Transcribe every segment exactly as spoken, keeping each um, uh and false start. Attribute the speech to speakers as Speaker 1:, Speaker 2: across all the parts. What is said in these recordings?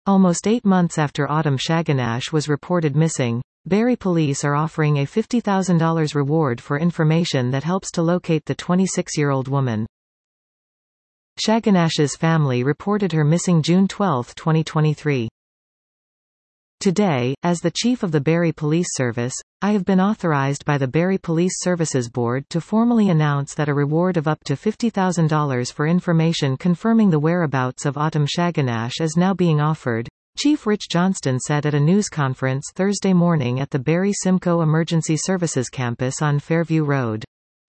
Speaker 1: Almost eight months after Autumn Shaganash was reported missing, Barrie police are offering a fifty thousand dollars reward for information that helps to locate the twenty-six-year-old woman. Shaganash's family reported her missing June twelfth, twenty twenty-three. Today, as the chief of the Barrie Police Service, I have been authorized by the Barrie Police Services Board to formally announce that a reward of up to fifty thousand dollars for information confirming the whereabouts of Autumn Shaganash is now being offered, Chief Rich Johnston said at a news conference Thursday morning at the Barrie Simcoe Emergency Services campus on Fairview Road.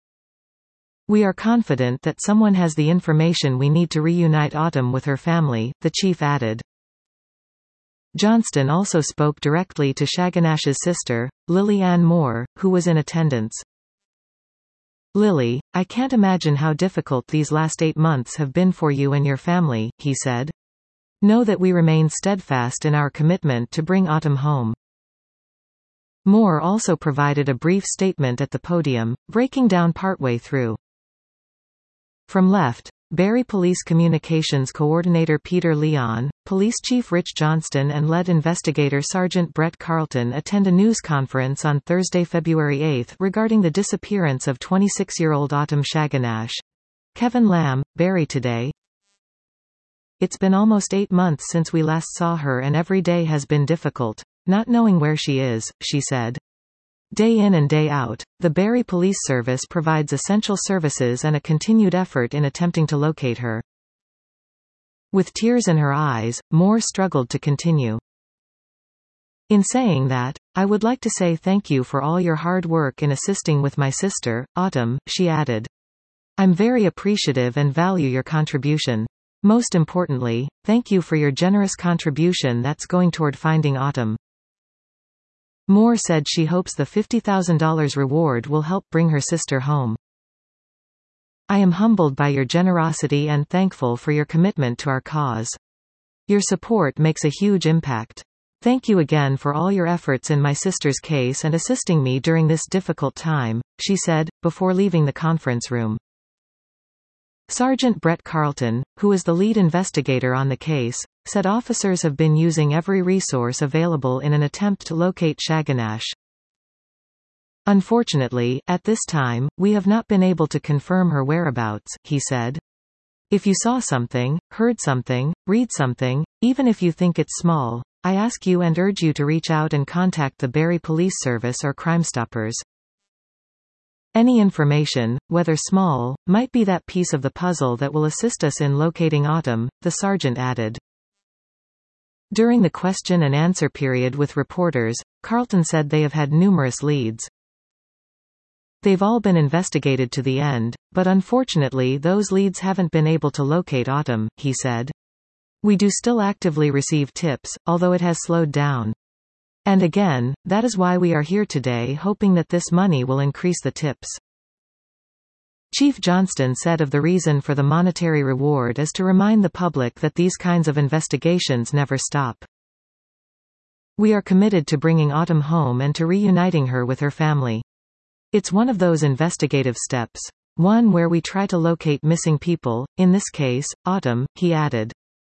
Speaker 1: "We are confident that someone has the information we need to reunite Autumn with her family," the chief added. Johnston also spoke directly to Shaganash's sister, Lily Ann Moore, who was in attendance. "Lily, I can't imagine how difficult these last eight months have been for you and your family," he said. "Know that we remain steadfast in our commitment to bring Autumn home." Moore also provided a brief statement at the podium, breaking down partway through. From left, Barrie Police Communications Coordinator Peter Leon, Police Chief Rich Johnston and lead investigator Sergeant Brett Carlton attend a news conference on Thursday, February eighth regarding the disappearance of twenty-six-year-old Autumn Shaganash. Kevin Lamb, Barrie Today. "It's been almost eight months since we last saw her and every day has been difficult, not knowing where she is," she said. Day in and day out, the Barrie Police Service provides essential services and a continued effort in attempting to locate her. With tears in her eyes, Moore struggled to continue. "In saying that, I would like to say thank you for all your hard work in assisting with my sister, Autumn," she added. "I'm very appreciative and value your contribution. Most importantly, thank you for your generous contribution that's going toward finding Autumn." Moore said she hopes the fifty thousand dollars reward will help bring her sister home. "I am humbled by your generosity and thankful for your commitment to our cause. Your support makes a huge impact. Thank you again for all your efforts in my sister's case and assisting me during this difficult time," she said, before leaving the conference room. Sergeant Brett Carlton, who is the lead investigator on the case, said officers have been using every resource available in an attempt to locate Shaganash. "Unfortunately, at this time, we have not been able to confirm her whereabouts," he said. "If you saw something, heard something, read something, even if you think it's small, I ask you and urge you to reach out and contact the Barrie Police Service or Crime Stoppers. Any information, whether small, might be that piece of the puzzle that will assist us in locating Autumn," the sergeant added. During the question and answer period with reporters, Carlton said they have had numerous leads. "They've all been investigated to the end, but unfortunately those leads haven't been able to locate Autumn," he said. "We do still actively receive tips, although it has slowed down. And again, that is why we are here today, hoping that this money will increase the tips." Chief Johnston said of the reason for the monetary reward is to remind the public that these kinds of investigations never stop. "We are committed to bringing Autumn home and to reuniting her with her family. It's one of those investigative steps. One where we try to locate missing people, in this case, Autumn," he added.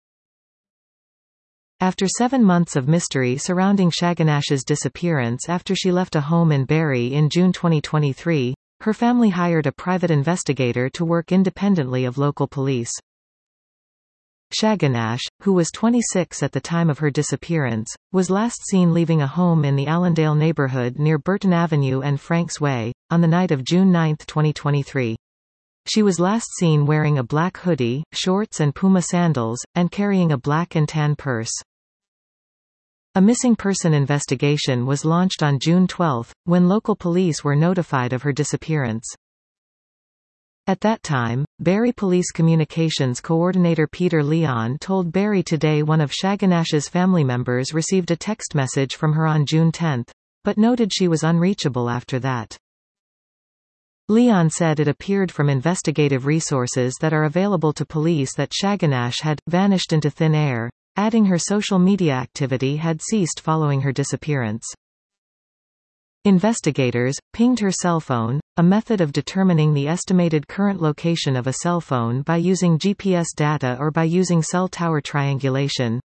Speaker 1: After seven months of mystery surrounding Shaganash's disappearance after she left a home in Barrie in June twenty twenty-three, her family hired a private investigator to work independently of local police. Shaganash, who was twenty-six at the time of her disappearance, was last seen leaving a home in the Allendale neighborhood near Burton Avenue and Franks Way, on the night of June ninth, twenty twenty-three. She was last seen wearing a black hoodie, shorts and Puma sandals, and carrying a black and tan purse. A missing person investigation was launched on June twelfth, when local police were notified of her disappearance. At that time, Barrie Police Communications Coordinator Peter Leon told Barrie Today one of Shaganash's family members received a text message from her on June tenth, but noted she was unreachable after that. Leon said it appeared from investigative resources that are available to police that Shaganash had vanished into thin air, adding her social media activity had ceased following her disappearance. Investigators pinged her cell phone, a method of determining the estimated current location of a cell phone by using G P S data or by using cell tower triangulation,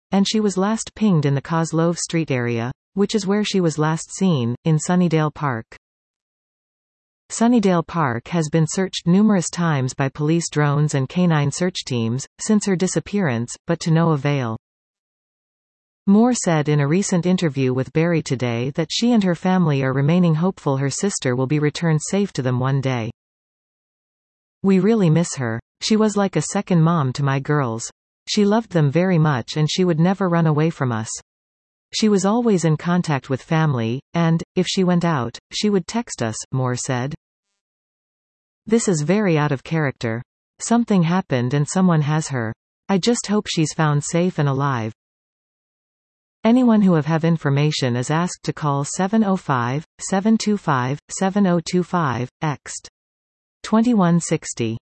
Speaker 1: and she was last pinged in the Kozlov Street area, which is where she was last seen, in Sunnydale Park. Sunnydale Park has been searched numerous times by police drones and canine search teams, since her disappearance, but to no avail. Moore said in a recent interview with Barry Today that she and her family are remaining hopeful her sister will be returned safe to them one day. "We really miss her. She was like a second mom to my girls. She loved them very much and she would never run away from us. She was always in contact with family, and, if she went out, she would text us," Moore said. "This is very out of character. Something happened and someone has her. I just hope she's found safe and alive." Anyone who have information is asked to call seven oh five, seven two five, seven oh two five, ext. twenty-one sixty.